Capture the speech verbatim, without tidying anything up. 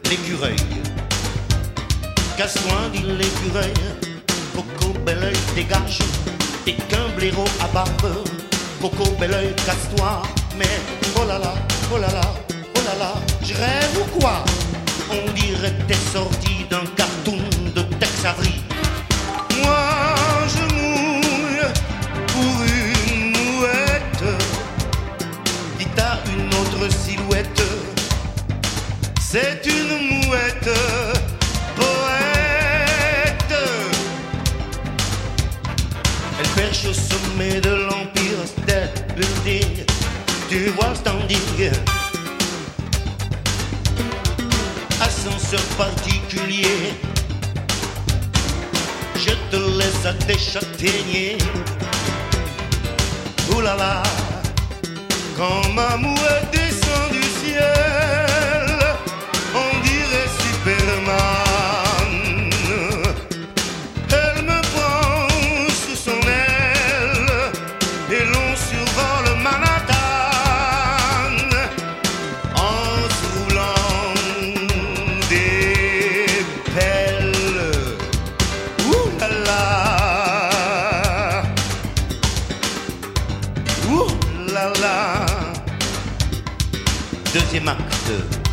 l'écureuil. Casse-toi, dit l'écureuil, Coco bel oeil dégage, t'es qu'un blaireau à barbe. Coco bel oeil, casse-toi, mais oh là là, oh là là, oh là là, je rêve ou quoi? On dirait que t'es sorti d'un cartoon de Tex Avery. Moi je mouille pour une mouette, dis t'as une autre silhouette, c'est une mouette poète. Elle perche au sommet de l'Empire State Building, tu vois le standing, ascenseur particulier, je te laisse à tes châtaigniers. Ouh là là, quand ma mouette descend du ciel, on dirait Superman. Elle me prend sous son aile et l'on survole Manhattan en se roulant des pelles. Ouh là là, ouh là là. Deuxième acte.